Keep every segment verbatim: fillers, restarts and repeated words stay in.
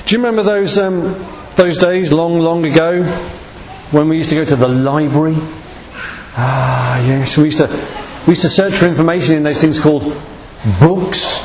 Do you remember those um, those days long, long ago when we used to go to the library? Ah, yes, we used to we used to search for information in those things called books.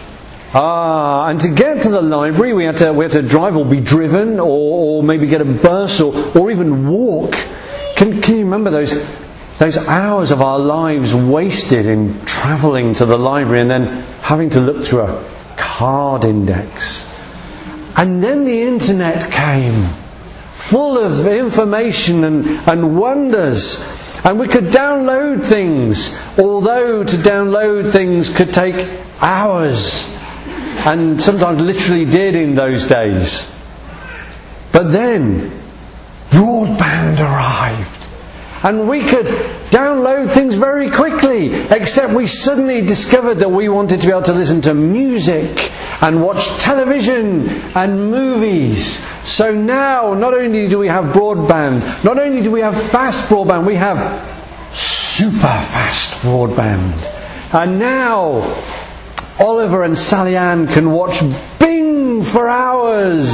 Ah, and to get to the library, we had to we had to drive or be driven, or, or maybe get a bus, or, or even walk. Can can you remember those those hours of our lives wasted in travelling to the library and then having to look through a card index? And then the internet came, full of information and, and wonders. And we could download things, although to download things could take hours. And sometimes literally did in those days. But then, broadband arrived. And we could download things very quickly, except we suddenly discovered that we wanted to be able to listen to music and watch television and movies. So now, not only do we have broadband, not only do we have fast broadband, we have super fast broadband. And now, Oliver and Sally Ann can watch Bing for hours,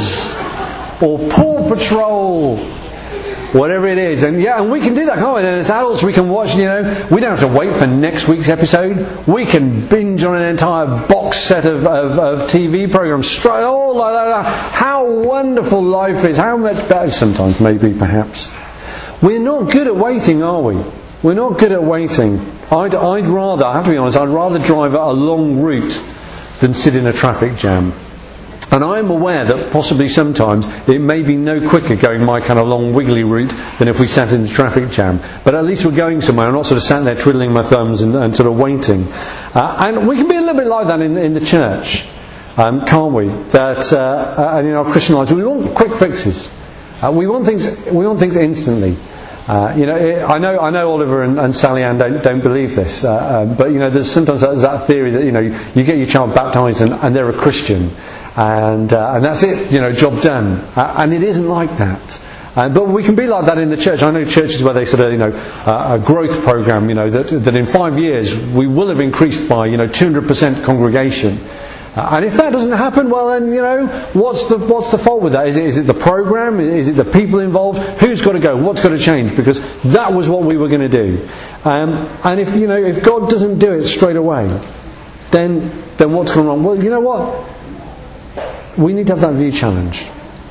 or Paw Patrol, whatever it is. And yeah, and we can do that, can't we? And as adults we can watch, you know, we don't have to wait for next week's episode. We can binge on an entire box set of, of, of T V programs straight, all like that. How wonderful life is, how much better sometimes, maybe, perhaps. We're not good at waiting, are we? We're not good at waiting. I'd, I'd rather, I have to be honest, I'd rather drive a long route than sit in a traffic jam. And I'm aware that possibly sometimes it may be no quicker going my kind of long wiggly route than if we sat in the traffic jam. But at least we're going somewhere. I'm not sort of sat there twiddling my thumbs and, and sort of waiting. Uh, and we can be a little bit like that in, in the church, um, can't we? That uh, and in our Christian lives, we want quick fixes. Uh, we want things. We want things instantly. Uh, you know, I know, I know Oliver and, and Sally Ann don't, don't believe this, uh, um, but you know, there's sometimes that, that theory that you know, you get your child baptised and, and they're a Christian, and uh, and that's it, you know, job done. Uh, and it isn't like that. Uh, but we can be like that in the church. I know churches where they sort of, you know, uh, a growth program, you know, that that in five years we will have increased by, you know, two hundred percent congregation. Uh, and if that doesn't happen, well then, you know, what's the what's the fault with that? Is it is it the program? Is it the people involved? Who's got to go? What's got to change? Because that was what we were going to do. Um, and if you know, if God doesn't do it straight away, then then what's going on? Well, you know what? We need to have that view challenged.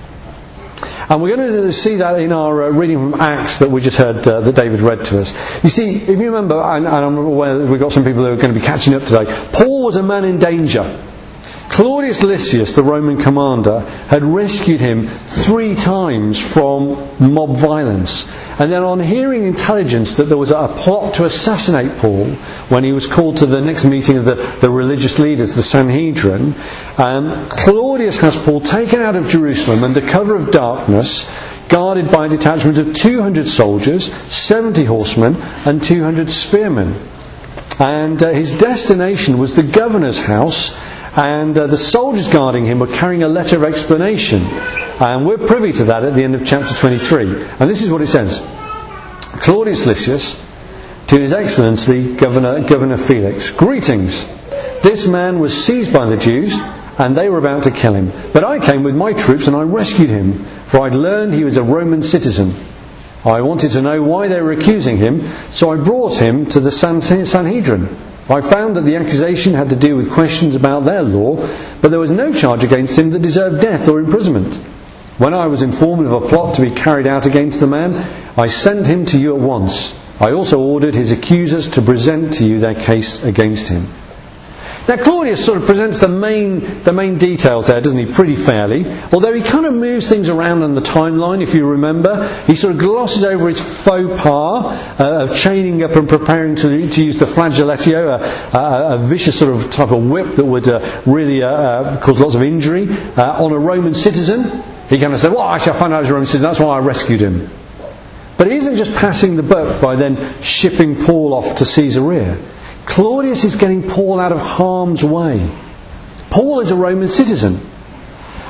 And we're going to see that in our uh, reading from Acts that we just heard uh, that David read to us. You see, if you remember, and, and I'm aware that we've got some people who are going to be catching up today, Paul was a man in danger. Claudius Lysias, the Roman commander, had rescued him three times from mob violence. And then on hearing intelligence that there was a plot to assassinate Paul, when he was called to the next meeting of the, the religious leaders, the Sanhedrin, um, Claudius has Paul taken out of Jerusalem under cover of darkness, guarded by a detachment of two hundred soldiers, seventy horsemen and two hundred spearmen. And uh, his destination was the governor's house, and uh, the soldiers guarding him were carrying a letter of explanation. And we're privy to that at the end of chapter twenty-three. And this is what it says. Claudius Lysias, to His Excellency Governor, Governor Felix, greetings. This man was seized by the Jews, and they were about to kill him. But I came with my troops and I rescued him, for I'd learned he was a Roman citizen. I wanted to know why they were accusing him, so I brought him to the Sanhedrin. I found that the accusation had to do with questions about their law, but there was no charge against him that deserved death or imprisonment. When I was informed of a plot to be carried out against the man, I sent him to you at once. I also ordered his accusers to present to you their case against him. Now Claudius sort of presents the main the main details there, doesn't he, pretty fairly. Although he kind of moves things around on the timeline, if you remember. He sort of glosses over his faux pas uh, of chaining up and preparing to, to use the flagellatio, a, a, a vicious sort of type of whip that would uh, really uh, uh, cause lots of injury, uh, on a Roman citizen. He kind of said, well, actually I found out he was a Roman citizen, that's why I rescued him. But he isn't just passing the buck by then shipping Paul off to Caesarea. Claudius is getting Paul out of harm's way. Paul is a Roman citizen.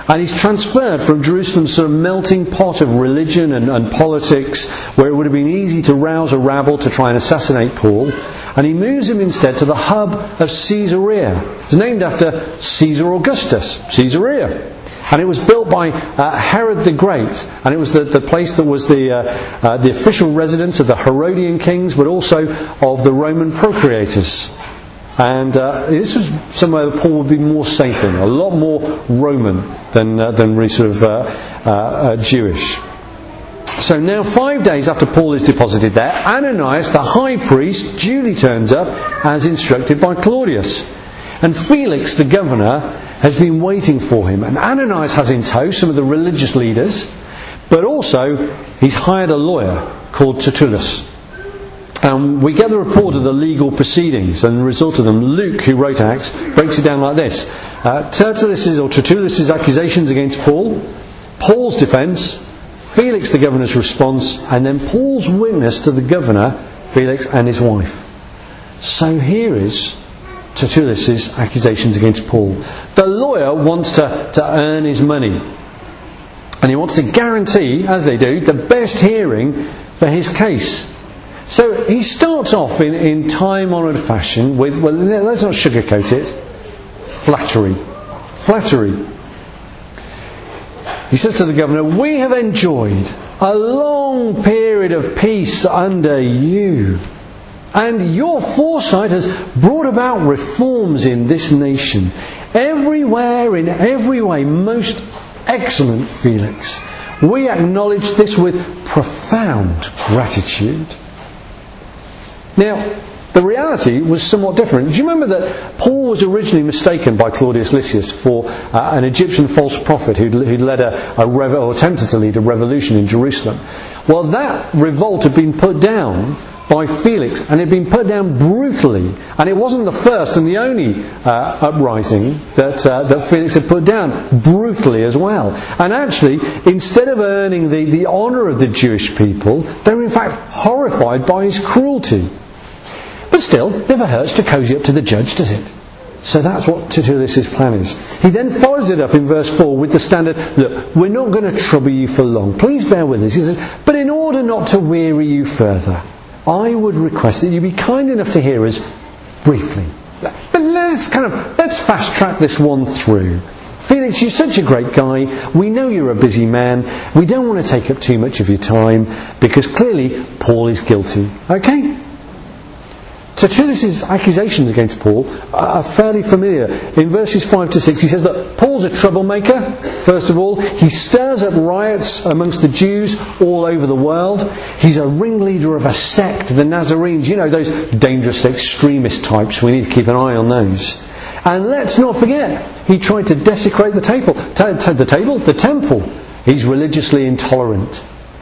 And he's transferred from Jerusalem's sort of melting pot of religion and, and politics, where it would have been easy to rouse a rabble to try and assassinate Paul. And he moves him instead to the hub of Caesarea. It's named after Caesar Augustus, Caesarea. And it was built by uh, Herod the Great. And it was the, the place that was the, uh, uh, the official residence of the Herodian kings, but also of the Roman procurators. And uh, this was somewhere that Paul would be more safe in, a lot more Roman than uh, than really sort of uh, uh, uh, Jewish. So now, five days after Paul is deposited there, Ananias, the high priest, duly turns up as instructed by Claudius. And Felix, the governor, has been waiting for him. And Ananias has in tow some of the religious leaders, but also he's hired a lawyer called Tertullus. Um, we get the report of the legal proceedings and the result of them. Luke, who wrote Acts, breaks it down like this. Uh, Tertullus's or Tertullus's accusations against Paul, Paul's defence, Felix the governor's response, and then Paul's witness to the governor, Felix, and his wife. So here is Tertullus's accusations against Paul. The lawyer wants to, to earn his money. And he wants to guarantee, as they do, the best hearing for his case. So he starts off in, in time-honoured fashion with, well, let's not sugarcoat it, flattery. Flattery. He says to the governor, "We have enjoyed a long period of peace under you, and your foresight has brought about reforms in this nation. Everywhere, in every way, most excellent Felix. We acknowledge this with profound gratitude." Now, the reality was somewhat different. Do you remember that Paul was originally mistaken by Claudius Lysias for uh, an Egyptian false prophet who'd, who'd led a, a rev- or attempted to lead a revolution in Jerusalem? Well, that revolt had been put down by Felix, and it had been put down brutally. And it wasn't the first and the only uh, uprising that uh, that Felix had put down, brutally as well. And actually, instead of earning the, the honour of the Jewish people, they were in fact horrified by his cruelty. But still, never hurts to cozy up to the judge, does it? So that's what Tertullus's plan is. He then follows it up in verse four with the standard, look, we're not going to trouble you for long. Please bear with us. He says, but in order not to weary you further, I would request that you be kind enough to hear us briefly. But let's kind of, let's fast track this one through. Felix, you're such a great guy. We know you're a busy man. We don't want to take up too much of your time because clearly Paul is guilty. Okay? Tertullus's accusations against Paul are fairly familiar. In verses five to six he says that Paul's a troublemaker. First of all, he stirs up riots amongst the Jews all over the world. He's a ringleader of a sect, the Nazarenes. You know, those dangerous extremist types. We need to keep an eye on those. And let's not forget, he tried to desecrate the table, t- t- the table, the temple. He's religiously intolerant.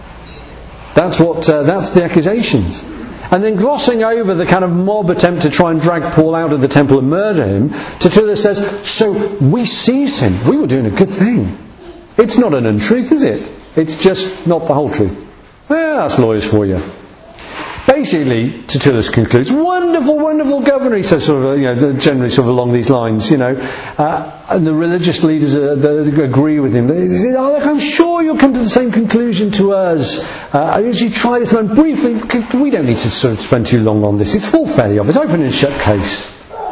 That's what. Uh, that's the accusations. And then glossing over the kind of mob attempt to try and drag Paul out of the temple and murder him, Tertullus says, so we seized him. We were doing a good thing. It's not an untruth, is it? It's just not the whole truth. Well, that's lawyers for you. Basically, Tertullus concludes, wonderful, wonderful governor, he says, sort of, you know, generally sort of along these lines, you know. Uh, and the religious leaders uh, they agree with him. They say, oh, look, I'm sure you'll come to the same conclusion to us. Uh, as you try this one briefly, we don't need to sort of spend too long on this. It's full fairly obvious. Open and shut case.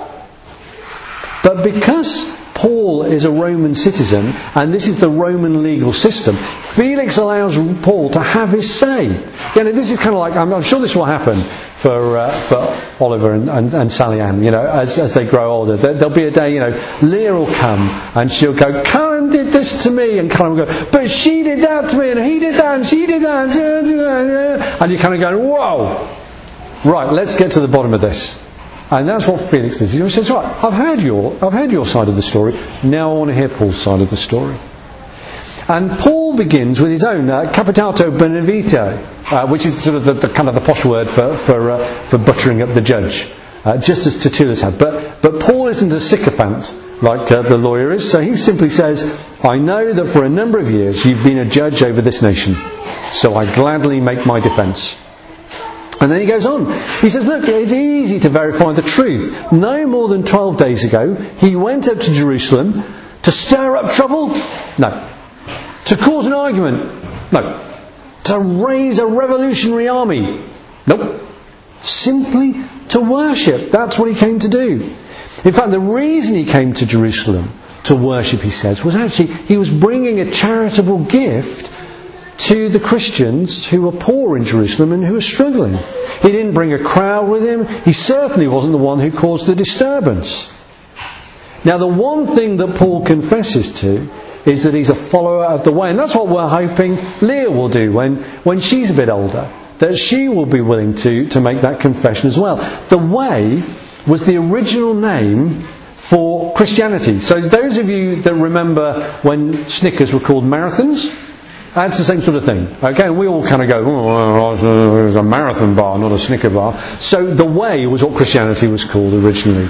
But because Paul is a Roman citizen, and this is the Roman legal system, Felix allows Paul to have his say. You know, this is kind of like, I'm, I'm sure this will happen for uh, for Oliver and, and, and Sally Ann, you know, as, as they grow older. There, there'll be a day, you know, Leah will come, and she'll go, Karen did this to me, and Karen will go, but she did that to me, and he did that, and she did that, and you're kind of going, whoa, right, let's get to the bottom of this. And that's what Felix does. He says, right, I've heard your, I've heard your side of the story. Now I want to hear Paul's side of the story. And Paul begins with his own uh, capitato benevito, uh, which is sort of the, the kind of the posh word for for, uh, for buttering up the judge, uh, just as Tertullus had. But but Paul isn't a sycophant like uh, the lawyer is. So he simply says, I know that for a number of years you've been a judge over this nation, so I gladly make my defence. And then he goes on. He says, look, it's easy to verify the truth. No more than twelve days ago, he went up to Jerusalem To stir up trouble? No. To cause an argument? No. To raise a revolutionary army? Nope. Simply to worship. That's what he came to do. In fact, the reason he came to Jerusalem to worship, he says, was actually he was bringing a charitable gift to the Christians who were poor in Jerusalem and who were struggling. He didn't bring a crowd with him. He certainly wasn't the one who caused the disturbance. Now, the one thing that Paul confesses to is that he's a follower of the way. And that's what we're hoping Leah will do when, when she's a bit older. That she will be willing to, to make that confession as well. The way was the original name for Christianity. So those of you that remember when Snickers were called marathons, that's the same sort of thing. Okay, and we all kind of go, oh, it's a marathon bar, not a Snicker bar. So the way was what Christianity was called originally.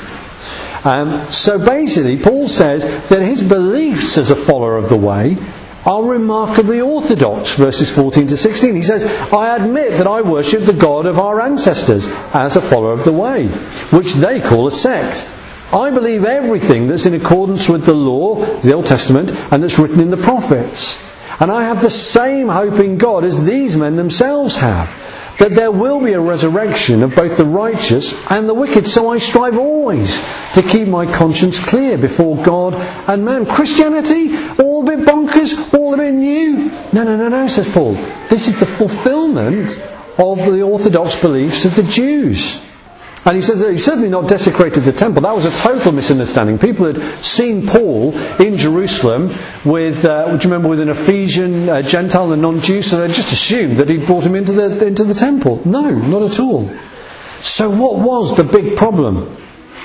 Um, so basically, Paul says that his beliefs as a follower of the way are remarkably orthodox, verses fourteen to sixteen. He says, I admit that I worship the God of our ancestors as a follower of the way, which they call a sect. I believe everything that's in accordance with the law, the Old Testament, and that's written in the prophets. And I have the same hope in God as these men themselves have, that there will be a resurrection of both the righteous and the wicked. So I strive always to keep my conscience clear before God and man. Christianity, all a bit bonkers, all a bit new. No, no, no, no, says Paul. This is the fulfilment of the orthodox beliefs of the Jews. And he says that he certainly not desecrated the temple. That was a total misunderstanding. People had seen Paul in Jerusalem with, uh, do you remember, with an Ephesian uh, Gentile, a non-Jew, so they just assumed that he'd brought him into the into the temple. No, not at all. So what was the big problem?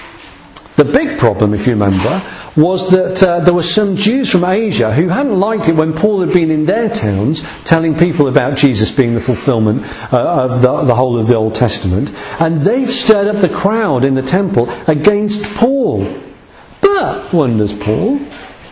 The big problem, if you remember, was that uh, there were some Jews from Asia who hadn't liked it when Paul had been in their towns telling people about Jesus being the fulfilment uh, of the, the whole of the Old Testament. And they've stirred up the crowd in the temple against Paul. But, wonders Paul,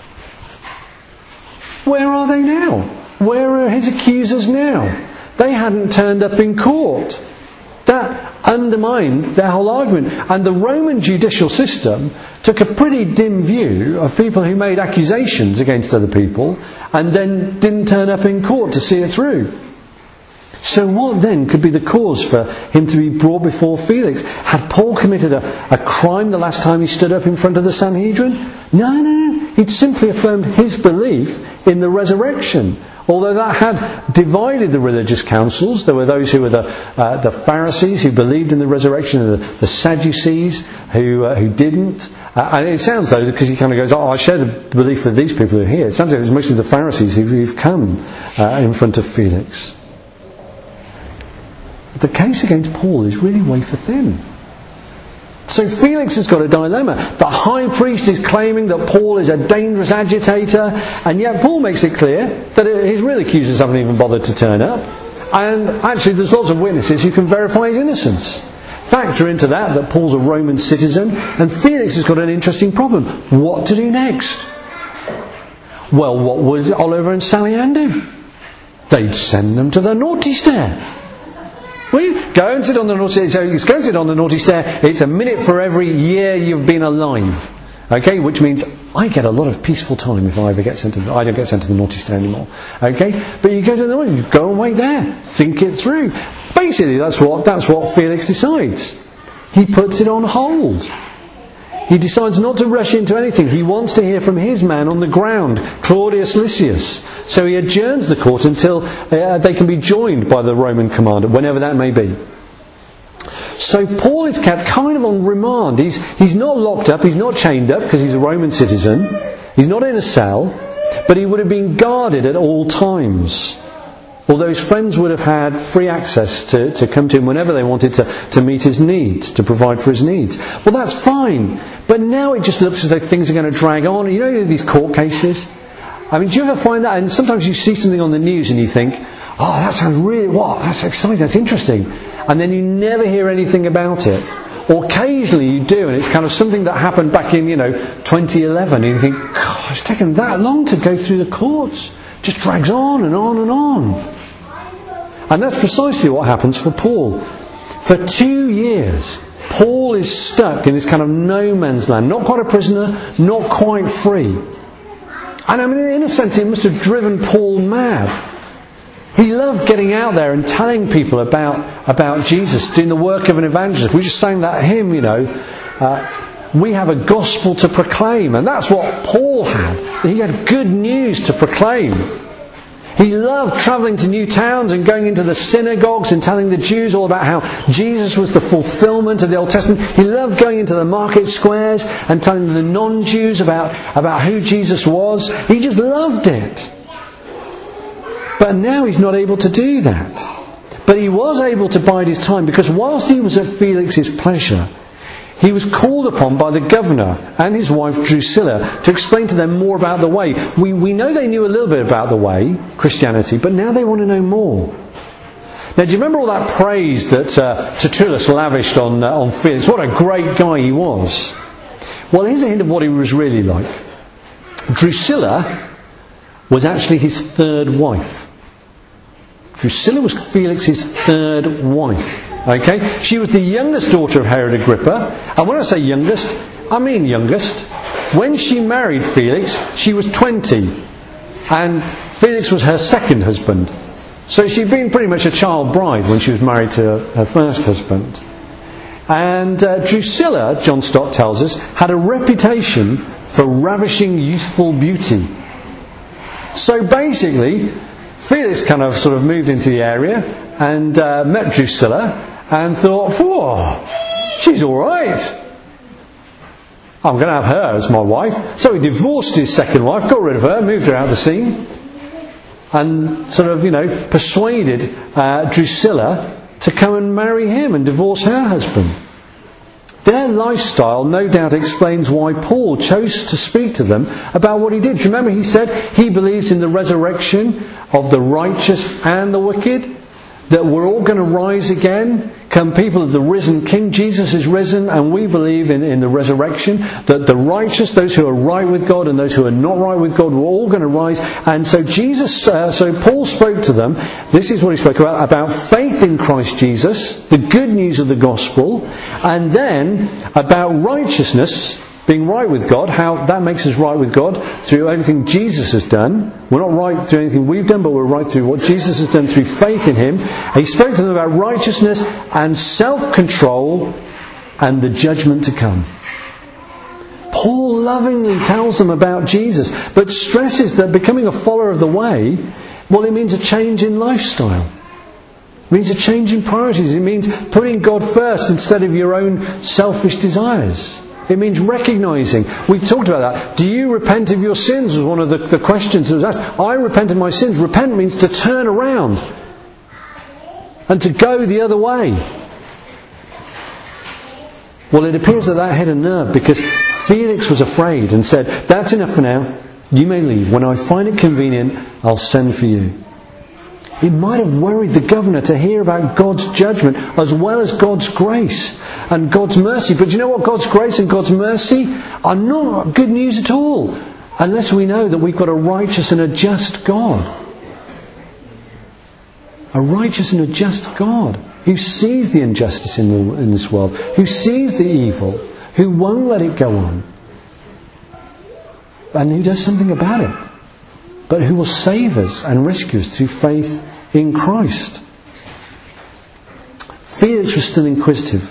where are they now? Where are his accusers now? They hadn't turned up in court. That undermined their whole argument. And the Roman judicial system took a pretty dim view of people who made accusations against other people and then didn't turn up in court to see it through. So what then could be the cause for him to be brought before Felix? Had Paul committed a, a crime the last time he stood up in front of the Sanhedrin? No, no, no. He'd simply affirmed his belief in the resurrection. Although that had divided the religious councils, there were those who were the uh, the Pharisees who believed in the resurrection, and the, the Sadducees who uh, who didn't. Uh, and it sounds though, because he kind of goes, "Oh, I share the belief of these people who are here." It sounds like it was mostly the Pharisees who, who've come uh, in front of Felix. The case against Paul is really wafer thin. So Felix has got a dilemma. The high priest is claiming that Paul is a dangerous agitator, and yet Paul makes it clear that his real accusers haven't even bothered to turn up. And actually there's lots of witnesses who can verify his innocence. Factor into that that Paul's a Roman citizen, and Felix has got an interesting problem. What to do next? Well, what would Oliver and Sally Ann do? They'd send them to the naughty stair. Will you? Go and sit on the naughty stair. So go and sit on the naughty stair. It's a minute for every year you've been alive. Okay, which means I get a lot of peaceful time if I ever get sent to the, I don't get sent to the naughty stair anymore. Okay, but you go to the naughty, you go and wait there, think it through. Basically, that's what that's what Felix decides. He puts it on hold. He decides not to rush into anything. He wants to hear from his man on the ground, Claudius Lysias. So he adjourns the court until uh, they can be joined by the Roman commander, whenever that may be. So Paul is kept kind of on remand. He's, he's not locked up, he's not chained up because he's a Roman citizen. He's not in a cell, but he would have been guarded at all times. Although his friends would have had free access to, to come to him whenever they wanted to, to meet his needs, to provide for his needs. Well, that's fine. But now it just looks as though things are going to drag on. You know these court cases? I mean, do you ever find that? And sometimes you see something on the news and you think, oh, that sounds really, what? That's exciting, that's interesting. And then you never hear anything about it. Or occasionally you do, and it's kind of something that happened back in, you know, twenty eleven. And you think, God, it's taken that long to go through the courts. It just drags on and on and on. And that's precisely what happens for Paul. For two years, Paul is stuck in this kind of no man's land. Not quite a prisoner, not quite free. And I mean, in a sense, it must have driven Paul mad. He loved getting out there and telling people about, about Jesus, doing the work of an evangelist. We just sang that hymn, you know. Uh, we have a gospel to proclaim. And that's what Paul had. He had good news to proclaim. He loved travelling to new towns and going into the synagogues and telling the Jews all about how Jesus was the fulfilment of the Old Testament. He loved going into the market squares and telling the non-Jews about, about who Jesus was. He just loved it. But now he's not able to do that. But he was able to bide his time, because whilst he was at Felix's pleasure, he was called upon by the governor and his wife Drusilla to explain to them more about the way. We, we know they knew a little bit about the way, Christianity, but now they want to know more. Now, do you remember all that praise that uh, Tertullus lavished on, uh, on Felix? What a great guy he was. Well, here's a hint of what he was really like. Drusilla was actually his third wife. Drusilla was Felix's third wife. Okay, she was the youngest daughter of Herod Agrippa, and when I say youngest, I mean youngest. When she married Felix, she was twenty, and Felix was her second husband. So she'd been pretty much a child bride when she was married to her first husband. And uh, Drusilla, John Stott tells us, had a reputation for ravishing youthful beauty. So basically, Felix kind of sort of moved into the area and uh, met Drusilla and thought, whoa, she's all right. I'm going to have her as my wife. So he divorced his second wife, got rid of her, moved her out of the scene, and sort of, you know, persuaded uh, Drusilla to come and marry him and divorce her husband. Their lifestyle no doubt explains why Paul chose to speak to them about what he did. Do you remember he said he believes in the resurrection of the righteous and the wicked? That we're all going to rise again, come people of the risen King. Jesus is risen, and we believe in, in the resurrection. That the righteous, those who are right with God and those who are not right with God, we're all going to rise. And so Jesus, uh, so Paul spoke to them. This is what he spoke about, about faith in Christ Jesus, the good news of the gospel, and then about righteousness, being right with God, how that makes us right with God through everything Jesus has done. We're not right through anything we've done, but we're right through what Jesus has done through faith in Him. And he spoke to them about righteousness and self-control and the judgment to come. Paul lovingly tells them about Jesus, but stresses that becoming a follower of the way, well, it means a change in lifestyle. It means a change in priorities. It means putting God first instead of your own selfish desires. It means recognising. We talked about that. Do you repent of your sins? Was one of the, the questions that was asked. I repent of my sins. Repent means to turn around and to go the other way. Well, it appears that that hit a nerve, because Felix was afraid and said, that's enough for now. You may leave. When I find it convenient, I'll send for you. It might have worried the governor to hear about God's judgment as well as God's grace and God's mercy. But you know what? God's grace and God's mercy are not good news at all unless we know that we've got a righteous and a just God. A righteous and a just God who sees the injustice in, the, in this world, who sees the evil, who won't let it go on, and who does something about it, but who will save us and rescue us through faith in Christ. Felix was still inquisitive.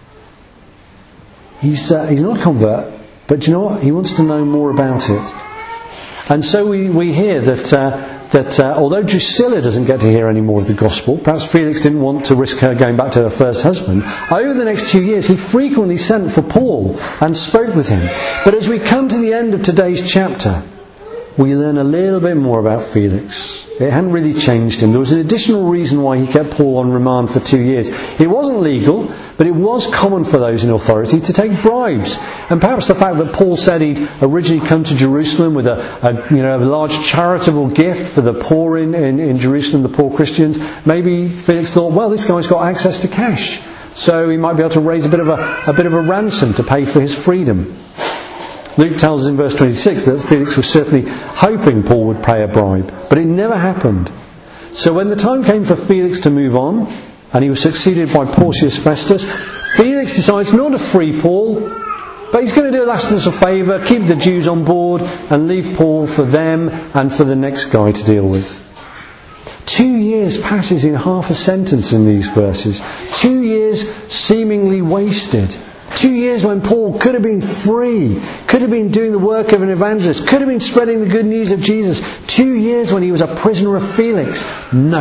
He's, uh, he's not a convert, but you know what? He wants to know more about it. And so we, we hear that, uh, that uh, although Drusilla doesn't get to hear any more of the gospel, perhaps Felix didn't want to risk her going back to her first husband, over the next two years he frequently sent for Paul and spoke with him. But as we come to the end of today's chapter, we learn a little bit more about Felix. It hadn't really changed him. There was an additional reason why he kept Paul on remand for two years. It wasn't legal, but it was common for those in authority to take bribes. And perhaps the fact that Paul said he'd originally come to Jerusalem with a, a you know a large charitable gift for the poor in, in, in Jerusalem, the poor Christians, maybe Felix thought, well, this guy's got access to cash, so he might be able to raise a bit of a, a bit of a ransom to pay for his freedom. Luke tells us in verse twenty-six that Felix was certainly hoping Paul would pay a bribe, but it never happened. So when the time came for Felix to move on, and he was succeeded by Porcius Festus, Felix decides not to free Paul, But he's going to do Erastus a favour, keep the Jews on board and leave Paul for them and for the next guy to deal with. Two years passes in half a sentence in these verses. Two years seemingly wasted. Two years when Paul could have been free, could have been doing the work of an evangelist, could have been spreading the good news of Jesus. Two years when he was a prisoner of Felix. No,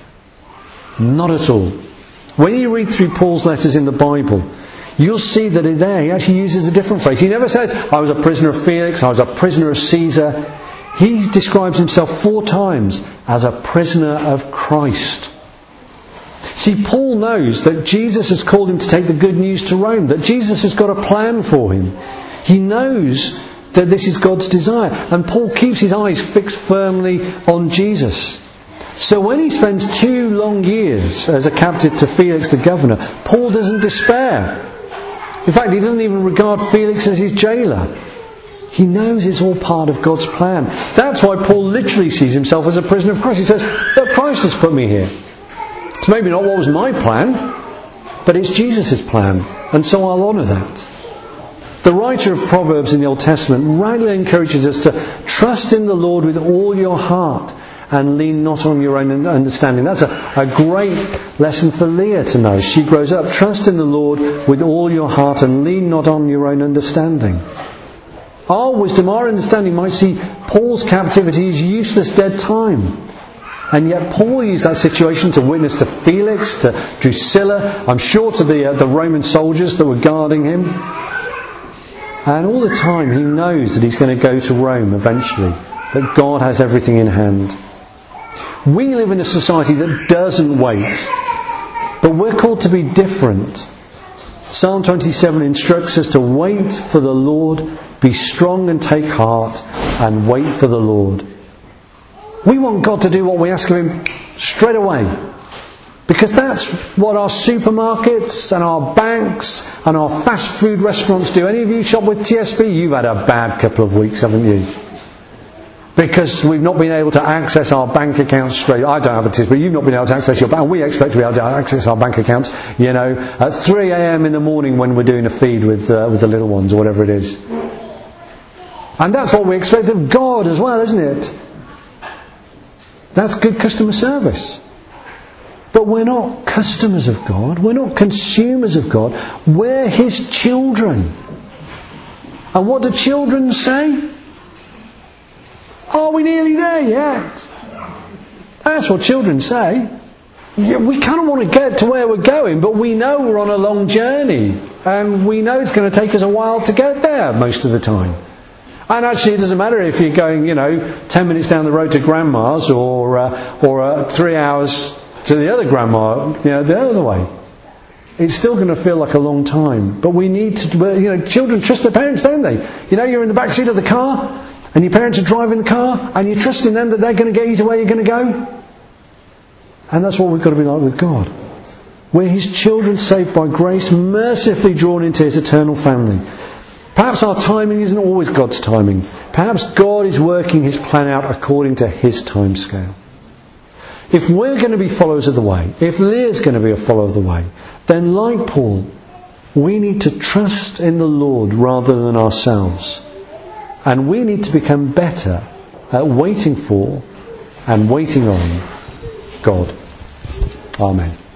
not at all. When you read through Paul's letters in the Bible, you'll see that there he actually uses a different phrase. He never says, I was a prisoner of Felix, I was a prisoner of Caesar. He describes himself four times as a prisoner of Christ. See, Paul knows that Jesus has called him to take the good news to Rome, that Jesus has got a plan for him. He knows that this is God's desire, and Paul keeps his eyes fixed firmly on Jesus. So when he spends two long years as a captive to Felix the governor, Paul doesn't despair. In fact, he doesn't even regard Felix as his jailer. He knows it's all part of God's plan. That's why Paul literally sees himself as a prisoner of Christ. He says, look, Christ has put me here. It's maybe not what was my plan, but it's Jesus' plan, and so I'll honour that. The writer of Proverbs in the Old Testament rightly encourages us to trust in the Lord with all your heart and lean not on your own understanding. That's a, a great lesson for Leah to know. She grows up. Trust in the Lord with all your heart and lean not on your own understanding. Our wisdom, our understanding might see Paul's captivity as useless dead time. And yet Paul used that situation to witness to Felix, to Drusilla, I'm sure to the, uh, the Roman soldiers that were guarding him. And all the time he knows that he's going to go to Rome eventually, that God has everything in hand. We live in a society that doesn't wait, but we're called to be different. Psalm twenty-seven instructs us to wait for the Lord, be strong and take heart, and wait for the Lord. We want God to do what we ask of Him straight away, because that's what our supermarkets and our banks and our fast food restaurants do. Any of you shop with T S B? You've had a bad couple of weeks, haven't you? Because we've not been able to access our bank accounts straight. I don't have a T S B, but you've not been able to access your bank. And we expect to be able to access our bank accounts, you know, at three a.m. in the morning when we're doing a feed with uh, with the little ones or whatever it is. And that's what we expect of God as well, isn't it? That's good customer service. But we're not customers of God. We're not consumers of God. We're His children. And what do children say? Are we nearly there yet? That's what children say. Yeah, we kind of want to get to where we're going, but we know we're on a long journey. And we know it's going to take us a while to get there most of the time. And actually it doesn't matter if you're going, you know, ten minutes down the road to Grandma's or uh, or uh, three hours to the other grandma, you know, the other way. It's still going to feel like a long time. But we need to, you know, children trust their parents, don't they? You know, you're in the back seat of the car and your parents are driving the car and you're trusting them that they're going to get you to where you're going to go. And that's what we've got to be like with God. We're His children saved by grace, mercifully drawn into His eternal family. Perhaps our timing isn't always God's timing. Perhaps God is working His plan out according to His time scale. If we're going to be followers of the way, if Leah's going to be a follower of the way, then like Paul, we need to trust in the Lord rather than ourselves. And we need to become better at waiting for and waiting on God. Amen.